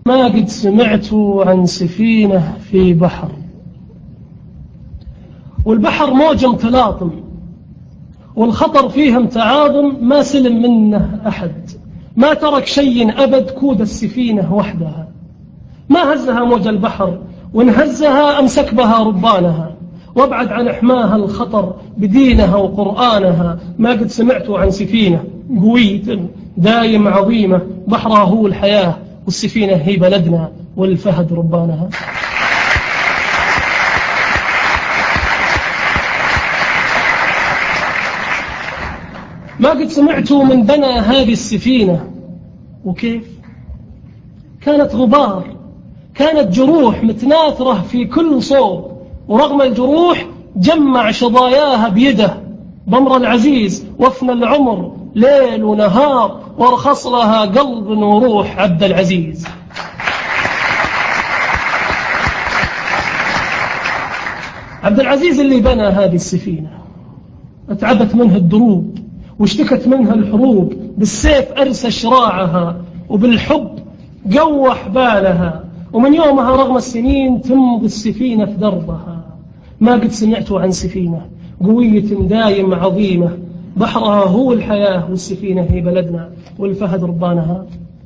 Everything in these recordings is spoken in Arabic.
ما قد سمعت عن سفينة في بحر، والبحر موج متلاطم والخطر فيها متعاظم، ما سلم منه أحد، ما ترك شيء أبد كود السفينة وحدها، ما هزها موج البحر وإن هزها أمسك بها ربانها، وابعد عن إحماها الخطر بدينها وقرآنها. ما قد سمعت عن سفينة قوية دايم عظيمة، بحرها هو الحياة والسفينة هي بلدنا والفهد ربانها. ما قد سمعت من بنى هذه السفينة وكيف كانت غبار، كانت جروح متناثرة في كل صوب، ورغم الجروح جمع شظاياها بيده بأمر العزيز، وفنى العمر ليل ونهار، وارخص لها قلب وروح عبد العزيز. عبد العزيز اللي بنى هذه السفينة اتعبت منها الدروب واشتكت منها الحروب، بالسيف أرسى شراعها وبالحب قوى حبالها، ومن يومها رغم السنين تمضي السفينة في دربها. ما قد سمعت عن سفينة قوية دايم عظيمة، بحرها هو الحياة والسفينة هي بلدنا والفهد ربانها.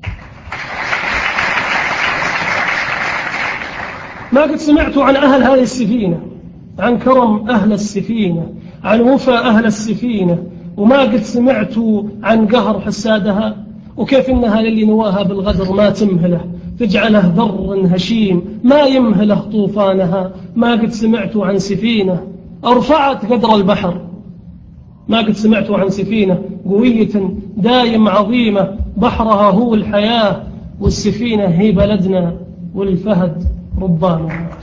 ما قد سمعت عن أهل هذه السفينة، عن كرم أهل السفينة، عن وفاء أهل السفينة، وما قد سمعت عن قهر حسادها، وكيف إنها للي نواها بالغدر ما تمهله، تجعله ذر هشيم ما يمهله طوفانها. ما قد سمعت عن سفينة أرفعت قدر البحر، ما قد سمعت عن سفينة قوية دايم عظيمة، بحرها هو الحياة والسفينة هي بلدنا والفهد ربانها.